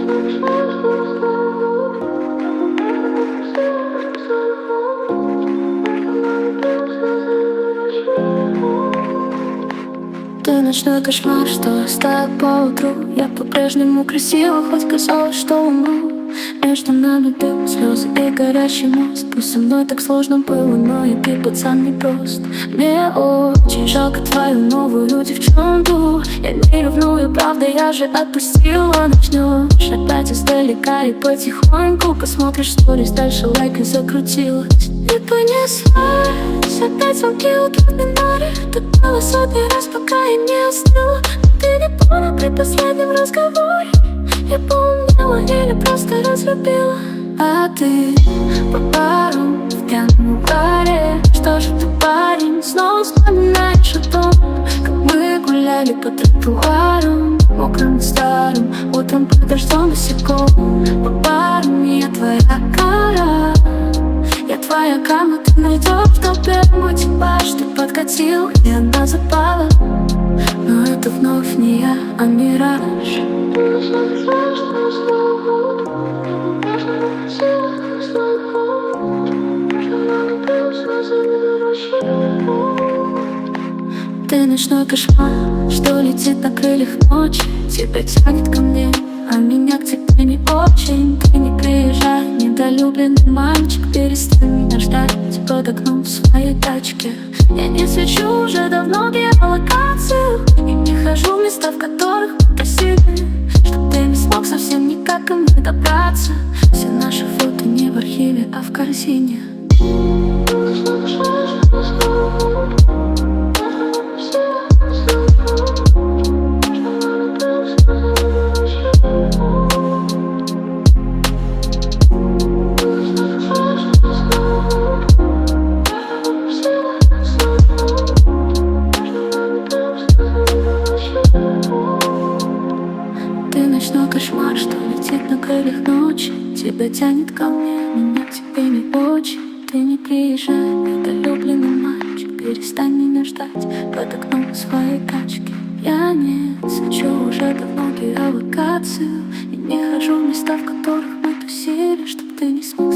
Ты ночной кошмар, что оставит поутру. Я по-прежнему красива, хоть казалось, что умру. Между нами дым, слезы и горящий мост. Пусть со мной так сложно было, но я ты, пацан, не прост. Мне очень жалко твою новую девчонку. Я не ревную, правда, я же отпустила. Начнешь опять издалека и потихоньку посмотришь сторис, дальше лайк и закрутилась. И понеслась опять звонки утренней норе. Так было сотни раз, пока я не остыла. Но ты не понял при последнем разговоре. Я поумнела или просто разлюбила. А ты по бару в пьяном баре. Что же ты, парень, снова вспоминаешь о том, как мы гуляли по тротуарам, мокрым и старым, утром под дождем босиком. По барам я твоя кора, я твоя кама, ты найдешь в мой типаж. Ты подкатил, и она запала, но это вновь не я, а мираж. Ты ночной кошмар, что летит на крыльях ночи. Тебя тянет ко мне, а меня к тебе не очень. Ты не приезжай, недолюбленный мальчик. Перестань меня ждать под окном в своей тачке. Я не свечу уже давно геолокацию и не хожу в места, в которых мы просили, чтоб ты не смог совсем никак ко мне добраться. Все наши фото не в архиве, а в корзине. Ты ночной кошмар, что летит на крыльях ночи. Тебя тянет ко мне, меня к тебе не очень. Ты не приезжай, недолюбленный мальчик. Перестань меня ждать под окном своей тачки. Я не свечу уже давно геолокацию и не хожу в места, в которых мы тусили, чтоб ты не смог